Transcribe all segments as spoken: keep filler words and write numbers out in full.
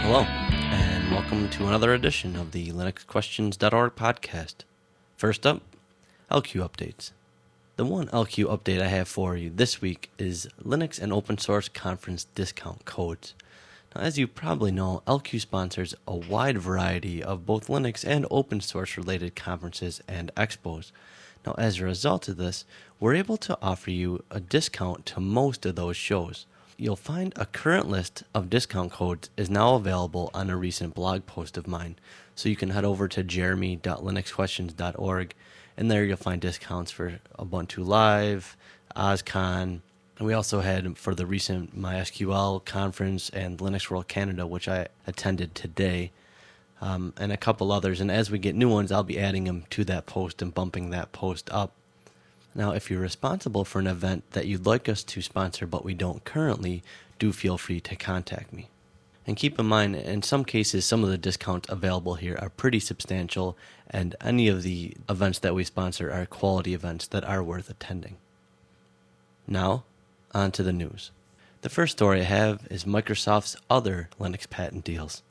Hello, and welcome to another edition of the Linux Questions dot org podcast. First up, L Q updates. The one L Q update I have for you this week is Linux and Open Source Conference discount codes. Now, as you probably know, L Q sponsors a wide variety of both Linux and open source related conferences and expos. Now, as a result of this, we're able to offer you a discount to most of those shows. You'll find a current list of discount codes is now available on a recent blog post of mine. So you can head over to jeremy dot linux questions dot org, and there you'll find discounts for Ubuntu Live, OzCon, and we also had for the recent MySQL conference and Linux World Canada, which I attended today, um, and a couple others. And as we get new ones, I'll be adding them to that post and bumping that post up. Now, if you're responsible for an event that you'd like us to sponsor but we don't currently, do feel free to contact me. And keep in mind, in some cases, some of the discounts available here are pretty substantial, and any of the events that we sponsor are quality events that are worth attending. Now, on to the news. The first story I have is Microsoft's other Linux patent deals.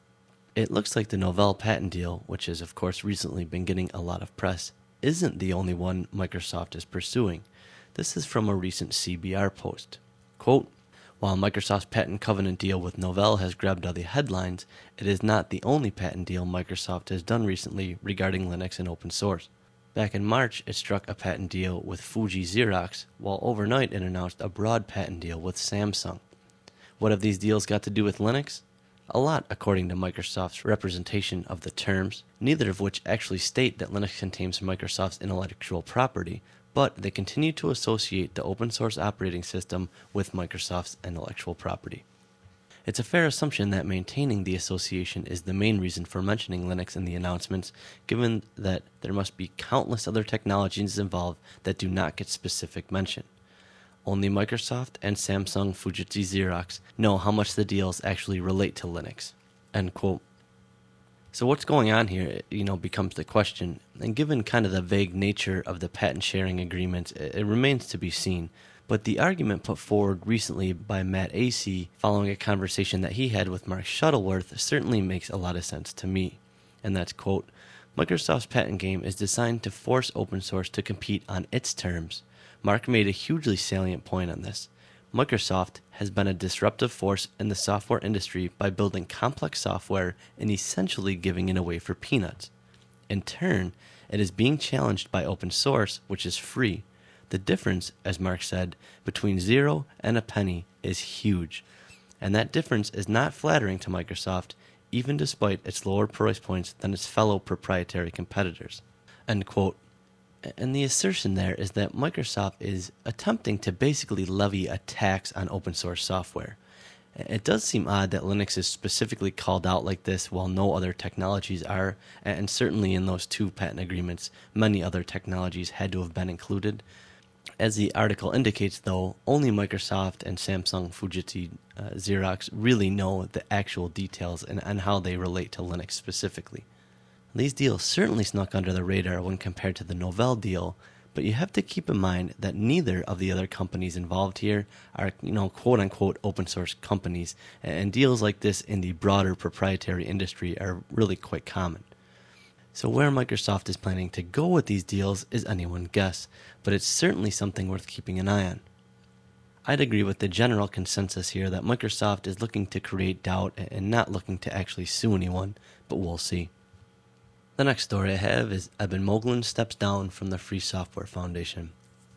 It looks like the Novell patent deal, which has of course recently been getting a lot of press, isn't the only one Microsoft is pursuing. This is from a recent C B R post. Quote, "While Microsoft's patent covenant deal with Novell has grabbed all the headlines, it is not the only patent deal Microsoft has done recently regarding Linux and open source. Back in March, it struck a patent deal with Fuji Xerox, while overnight it announced a broad patent deal with Samsung. What have these deals got to do with Linux? A lot, according to Microsoft's representation of the terms, neither of which actually state that Linux contains Microsoft's intellectual property, but they continue to associate the open source operating system with Microsoft's intellectual property. It's a fair assumption that maintaining the association is the main reason for mentioning Linux in the announcements, given that there must be countless other technologies involved that do not get specific mention. Only Microsoft and Samsung Fujitsu Xerox know how much the deals actually relate to Linux." End quote. So what's going on here, you know, becomes the question. And given kind of the vague nature of the patent sharing agreements, it remains to be seen. But the argument put forward recently by Matt Acey following a conversation that he had with Mark Shuttleworth certainly makes a lot of sense to me. And that's, quote, "Microsoft's patent game is designed to force open source to compete on its terms. Mark made a hugely salient point on this. Microsoft has been a disruptive force in the software industry by building complex software and essentially giving it away for peanuts. In turn, it is being challenged by open source, which is free. The difference, as Mark said, between zero and a penny is huge. And that difference is not flattering to Microsoft, even despite its lower price points than its fellow proprietary competitors." End quote. And the assertion there is that Microsoft is attempting to basically levy a tax on open source software. It does seem odd that Linux is specifically called out like this while no other technologies are, and certainly in those two patent agreements, many other technologies had to have been included. As the article indicates, though, only Microsoft and Samsung Fujitsu uh, Xerox really know the actual details and, and how they relate to Linux specifically. These deals certainly snuck under the radar when compared to the Novell deal, but you have to keep in mind that neither of the other companies involved here are, you know, quote-unquote open source companies, and deals like this in the broader proprietary industry are really quite common. So where Microsoft is planning to go with these deals is anyone's guess, but it's certainly something worth keeping an eye on. I'd agree with the general consensus here that Microsoft is looking to create doubt and not looking to actually sue anyone, but we'll see. The next story I have is Eben Moglen steps down from the Free Software Foundation.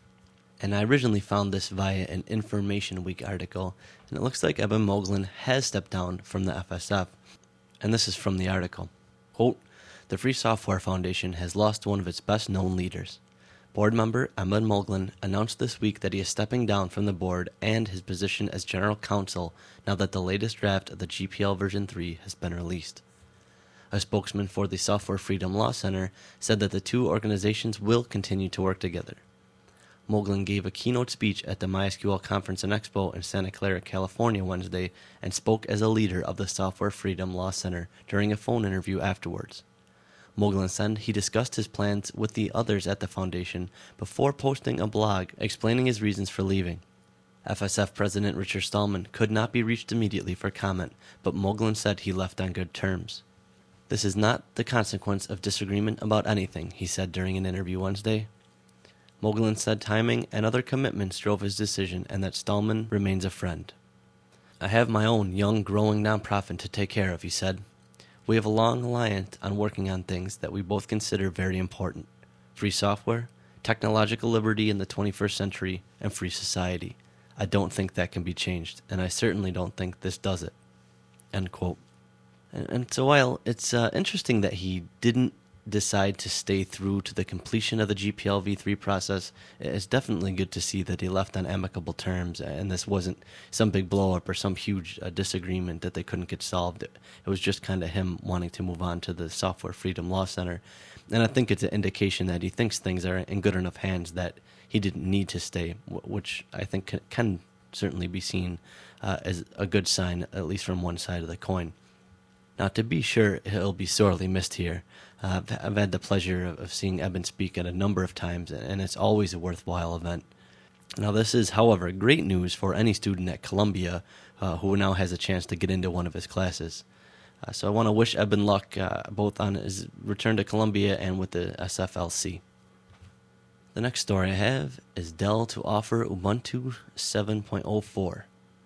And I originally found this via an Information Week article, and it looks like Eben Moglen has stepped down from the F S F. And this is from the article. Quote, "The Free Software Foundation has lost one of its best-known leaders. Board member Eben Moglen announced this week that he is stepping down from the board and his position as general counsel now that the latest draft of the G P L version three has been released. A spokesman for the Software Freedom Law Center said that the two organizations will continue to work together. Moglen gave a keynote speech at the MySQL Conference and Expo in Santa Clara, California Wednesday and spoke as a leader of the Software Freedom Law Center during a phone interview afterwards. Moglen said he discussed his plans with the others at the foundation before posting a blog explaining his reasons for leaving. F S F President Richard Stallman could not be reached immediately for comment, but Moglen said he left on good terms. "This is not the consequence of disagreement about anything," he said during an interview Wednesday. Moglen said timing and other commitments drove his decision and that Stallman remains a friend. "I have my own young, growing nonprofit to take care of," he said. "We have a long alliance on working on things that we both consider very important: free software, technological liberty in the twenty-first century, and free society. I don't think that can be changed, and I certainly don't think this does it." End quote. And, and so while it's uh, interesting that he didn't decide to stay through to the completion of the G P L v three process, it's definitely good to see that he left on amicable terms, and this wasn't some big blow-up or some huge uh, disagreement that they couldn't get solved. It, it was just kind of him wanting to move on to the Software Freedom Law Center, and I think it's an indication that he thinks things are in good enough hands that he didn't need to stay, which I think can, can certainly be seen uh, as a good sign, at least from one side of the coin. Now, to be sure, he'll be sorely missed here. Uh, I've, I've had the pleasure of, of seeing Eben speak at a number of times, and it's always a worthwhile event. Now, this is, however, great news for any student at Columbia uh, who now has a chance to get into one of his classes. Uh, so I want to wish Eben luck uh, both on his return to Columbia and with the S F L C. The next story I have is Dell to offer Ubuntu seven point oh four.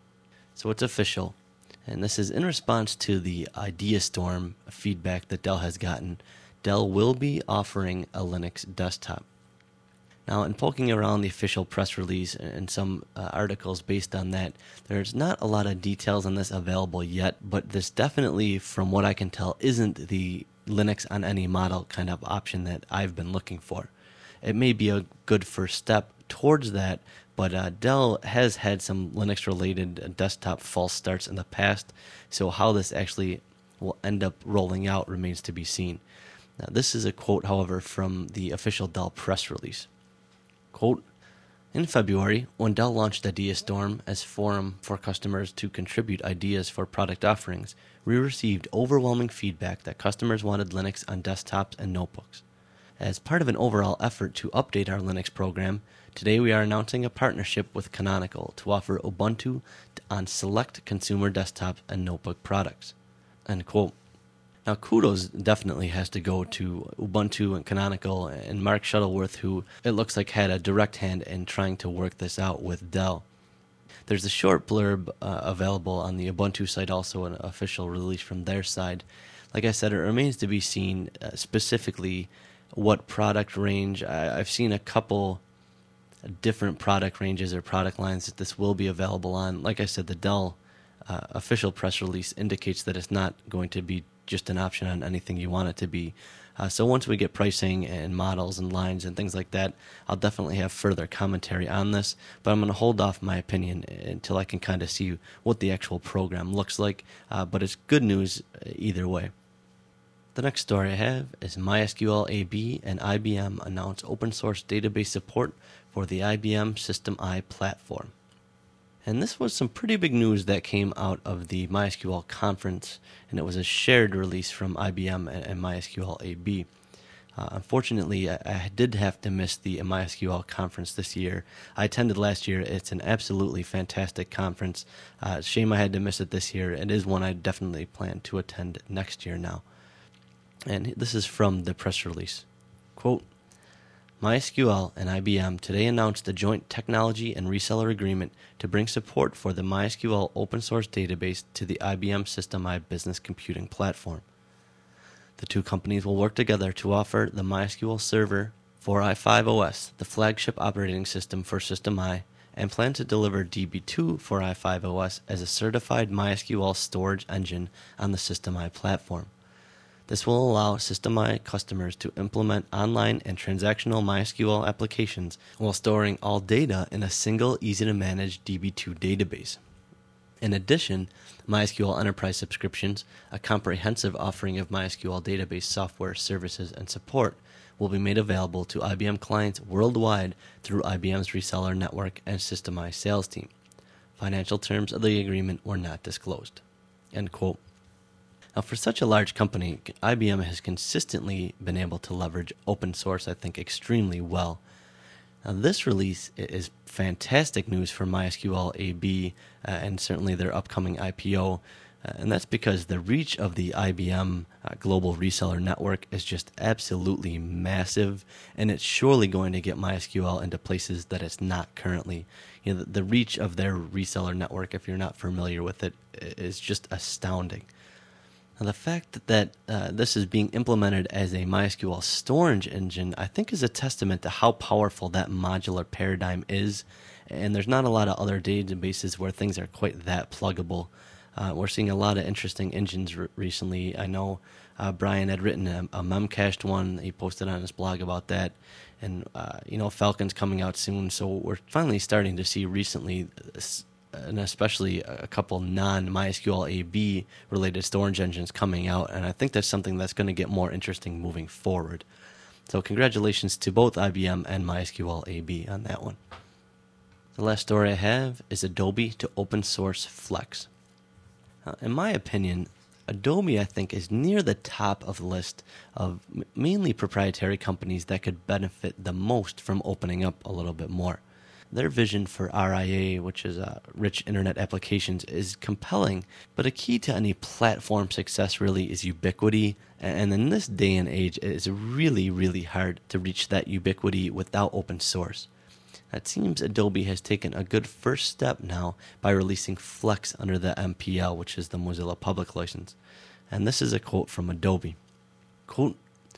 So it's official, and this is in response to the IdeaStorm feedback that Dell has gotten. Dell will be offering a Linux desktop. Now, in poking around the official press release and some uh, articles based on that, there's not a lot of details on this available yet, but this definitely, from what I can tell, isn't the Linux on any model kind of option that I've been looking for. It may be a good first step towards that, but uh, Dell has had some Linux-related uh, desktop false starts in the past, so how this actually will end up rolling out remains to be seen. Now, this is a quote, however, from the official Dell press release. Quote, "In February, when Dell launched IdeaStorm as forum for customers to contribute ideas for product offerings, we received overwhelming feedback that customers wanted Linux on desktops and notebooks. As part of an overall effort to update our Linux program, today we are announcing a partnership with Canonical to offer Ubuntu on select consumer desktops and notebook products." End quote. Now, kudos definitely has to go to Ubuntu and Canonical and Mark Shuttleworth, who it looks like had a direct hand in trying to work this out with Dell. There's a short blurb uh, available on the Ubuntu site, also an official release from their side. Like I said, it remains to be seen uh, specifically what product range. I, I've seen a couple different product ranges or product lines that this will be available on. Like I said, the Dell uh, official press release indicates that it's not going to be just an option on anything you want it to be. Uh, so once we get pricing and models and lines and things like that, I'll definitely have further commentary on this, but I'm going to hold off my opinion until I can kind of see what the actual program looks like, uh, but it's good news either way. The next story I have is MySQL A B and I B M announce open source database support for the I B M System I platform. And this was some pretty big news that came out of the MySQL conference, and it was a shared release from I B M and, and MySQL A B. Uh, unfortunately, I, I did have to miss the MySQL conference this year. I attended last year. It's an absolutely fantastic conference. Uh, shame I had to miss it this year. It is one I definitely plan to attend next year now. And this is from the press release. Quote, MySQL and I B M today announced a joint technology and reseller agreement to bring support for the MySQL open source database to the I B M System I business computing platform. The two companies will work together to offer the MySQL Server for i five O S, the flagship operating system for System I, and plan to deliver D B two for i five O S as a certified MySQL storage engine on the System I platform. This will allow System I customers to implement online and transactional MySQL applications while storing all data in a single, easy-to-manage D B two database. In addition, MySQL Enterprise subscriptions, a comprehensive offering of MySQL database software, services, and support, will be made available to I B M clients worldwide through I B M's reseller network and System I sales team. Financial terms of the agreement were not disclosed. End quote. Now, for such a large company, I B M has consistently been able to leverage open source, I think, extremely well. Now, this release is fantastic news for MySQL A B uh, and certainly their upcoming I P O, uh, and that's because the reach of the I B M uh, Global Reseller Network is just absolutely massive, and it's surely going to get MySQL into places that it's not currently. You know, the, the reach of their reseller network, if you're not familiar with it, is just astounding. Now, the fact that uh, this is being implemented as a MySQL storage engine, I think, is a testament to how powerful that modular paradigm is. And there's not a lot of other databases where things are quite that pluggable. Uh, we're seeing a lot of interesting engines re- recently. I know uh, Brian had written a, a Memcached one. He posted on his blog about that. And, uh, you know, Falcon's coming out soon. So we're finally starting to see recently this, and especially a couple non-MySQL A B related storage engines coming out, and I think that's something that's going to get more interesting moving forward. So congratulations to both I B M and MySQL A B on that one. The last story I have is Adobe to open source Flex. Now, in my opinion, Adobe, I think, is near the top of the list of mainly proprietary companies that could benefit the most from opening up a little bit more. Their vision for R I A, which is uh, rich internet applications, is compelling, but a key to any platform success really is ubiquity, and in this day and age, it is really, really hard to reach that ubiquity without open source. It seems Adobe has taken a good first step now by releasing Flex under the M P L, which is the Mozilla Public License. And this is a quote from Adobe. Quote,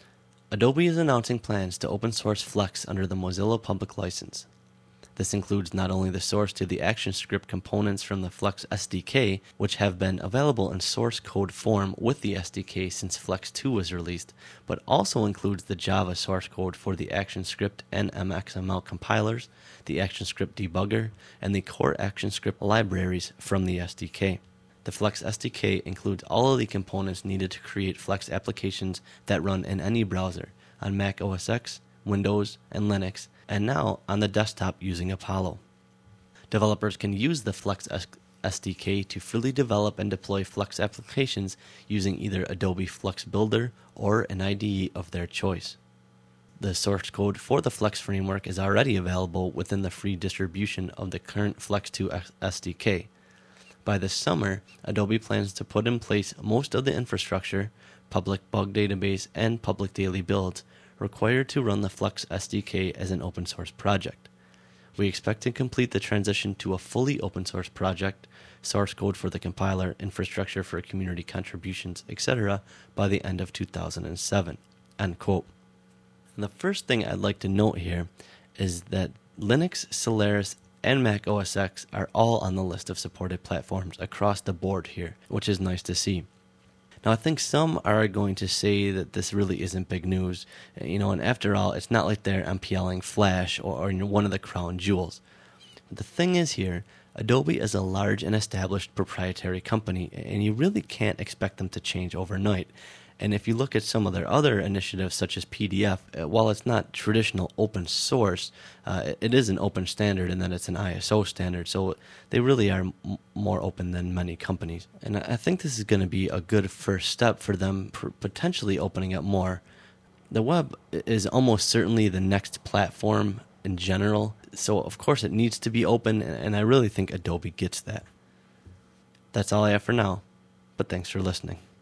Adobe is announcing plans to open source Flex under the Mozilla Public License. This includes not only the source to the ActionScript components from the Flex S D K, which have been available in source code form with the S D K since Flex two was released, but also includes the Java source code for the ActionScript and M X M L compilers, the ActionScript debugger, and the core ActionScript libraries from the S D K. The Flex S D K includes all of the components needed to create Flex applications that run in any browser, on Mac O S X, Windows, and Linux, and now on the desktop using Apollo. Developers can use the Flex S D K to freely develop and deploy Flex applications using either Adobe Flex Builder or an I D E of their choice. The source code for the Flex framework is already available within the free distribution of the current Flex two S D K. By this summer, Adobe plans to put in place most of the infrastructure, public bug database, and public daily builds required to run the Flex S D K as an open source project. We expect to complete the transition to a fully open source project, source code for the compiler, infrastructure for community contributions, et cetera by the end of two thousand seven. End quote. And the first thing I'd like to note here is that Linux, Solaris, and Mac O S X are all on the list of supported platforms across the board here, which is nice to see. Now, I think some are going to say that this really isn't big news, you know, and after all, it's not like they're MPLing Flash or, or you know, one of the crown jewels. But the thing is here, Adobe is a large and established proprietary company, and you really can't expect them to change overnight. And if you look at some of their other initiatives, such as P D F, while it's not traditional open source, uh, it is an open standard and then it's an I S O standard. So they really are m- more open than many companies. And I think this is going to be a good first step for them, for potentially opening up more. The web is almost certainly the next platform in general. So, of course, it needs to be open, and I really think Adobe gets that. That's all I have for now, but thanks for listening.